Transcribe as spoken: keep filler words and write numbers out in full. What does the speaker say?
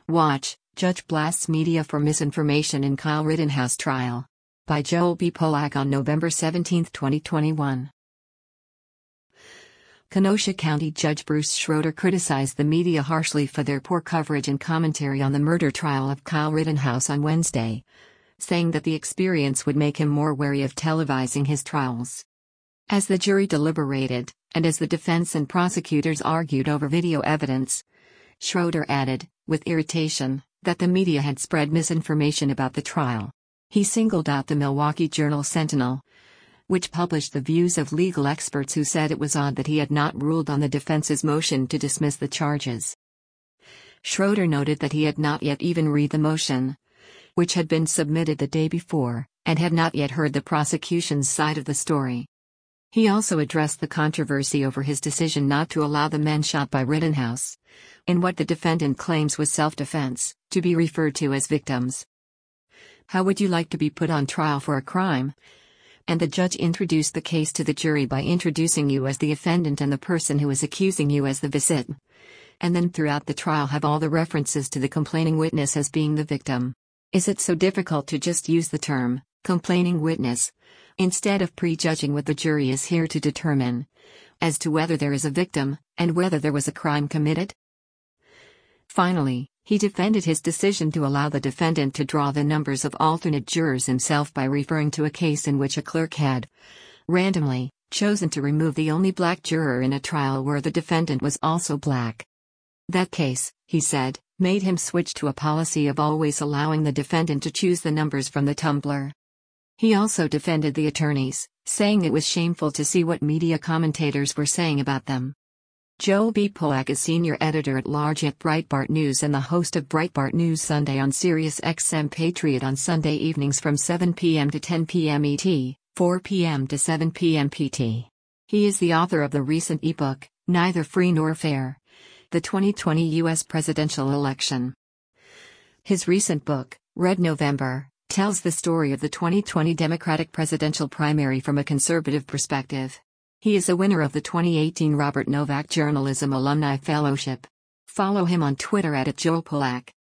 Watch, Judge Blasts Media for Misinformation in Kyle Rittenhouse Trial. By Joel B. Polak on November seventeenth, twenty twenty-one. Kenosha County Judge Bruce Schroeder criticized the media harshly for their poor coverage and commentary on the murder trial of Kyle Rittenhouse on Wednesday, saying that the experience would make him more wary of televising his trials. As the jury deliberated, and as the defense and prosecutors argued over video evidence, Schroeder added, with irritation, that the media had spread misinformation about the trial. He singled out the Milwaukee Journal-Sentinel, which published the views of legal experts who said it was odd that he had not ruled on the defense's motion to dismiss the charges. Schroeder noted that he had not yet even read the motion, which had been submitted the day before, and had not yet heard the prosecution's side of the story. He also addressed the controversy over his decision not to allow the men shot by Rittenhouse, in what the defendant claims was self-defense, to be referred to as victims. "How would you like to be put on trial for a crime? And the judge introduced the case to the jury by introducing you as the offendant and the person who is accusing you as the victim. And then throughout the trial have all the references to the complaining witness as being the victim. Is it so difficult to just use the term, complaining witness, instead of prejudging what the jury is here to determine, as to whether there is a victim, and whether there was a crime committed?" Finally, he defended his decision to allow the defendant to draw the numbers of alternate jurors himself by referring to a case in which a clerk had, randomly, chosen to remove the only black juror in a trial where the defendant was also black. That case, he said, made him switch to a policy of always allowing the defendant to choose the numbers from the tumbler. He also defended the attorneys, saying it was shameful to see what media commentators were saying about them. Joel B. Polak is senior editor-at-large at Breitbart News and the host of Breitbart News Sunday on Sirius X M Patriot on Sunday evenings from seven p m to ten p m E T, four p m to seven p m P T. He is the author of the recent ebook, Neither Free Nor Fair: The twenty twenty U S Presidential Election. His recent book, Red November, tells the story of the twenty twenty Democratic presidential primary from a conservative perspective. He is a winner of the twenty eighteen Robert Novak Journalism Alumni Fellowship. Follow him on Twitter at Joel Polak.